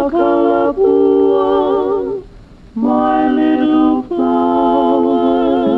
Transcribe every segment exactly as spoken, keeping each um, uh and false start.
Makalapua, my little flower.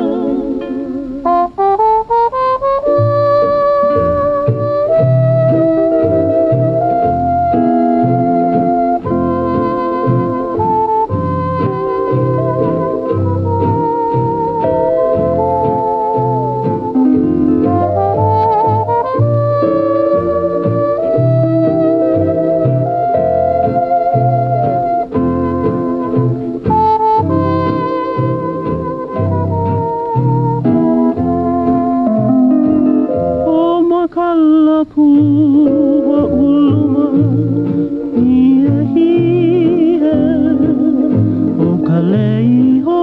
Makalapua uluma ia hia o ka leiho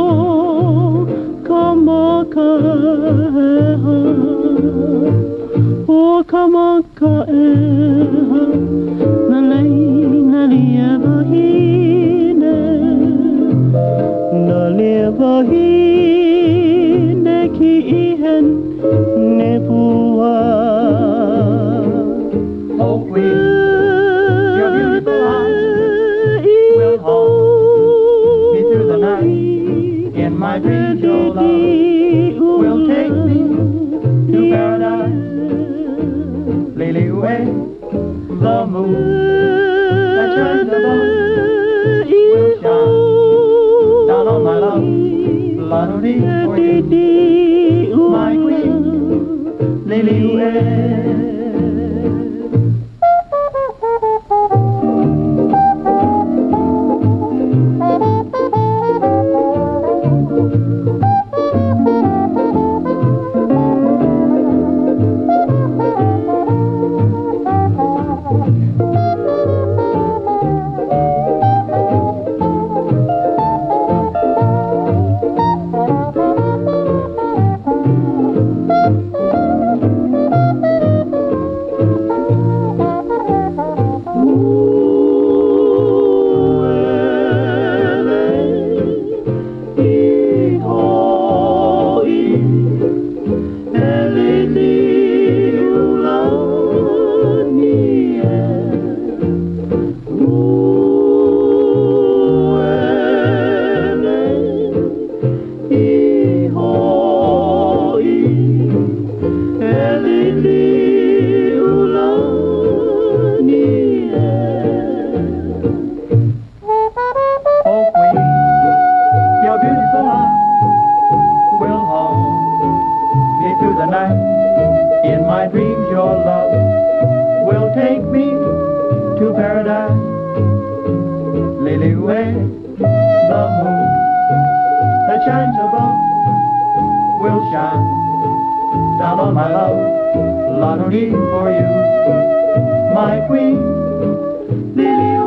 ka makaeha o ka makaeha na leina lia wahine na lia wahine ki ihen ne pua. Oh, Queen, your beautiful eyes will haunt me through the night. In my dreams, your love will take me to paradise. Lily way, the moon that shines above will shine down on my love. La-do-dee for you, my queen, Lily way. In my dreams your love will take me to paradise. Lily way, the moon that shines above will shine down on my love. La-do-dee for you, my queen, Lily way.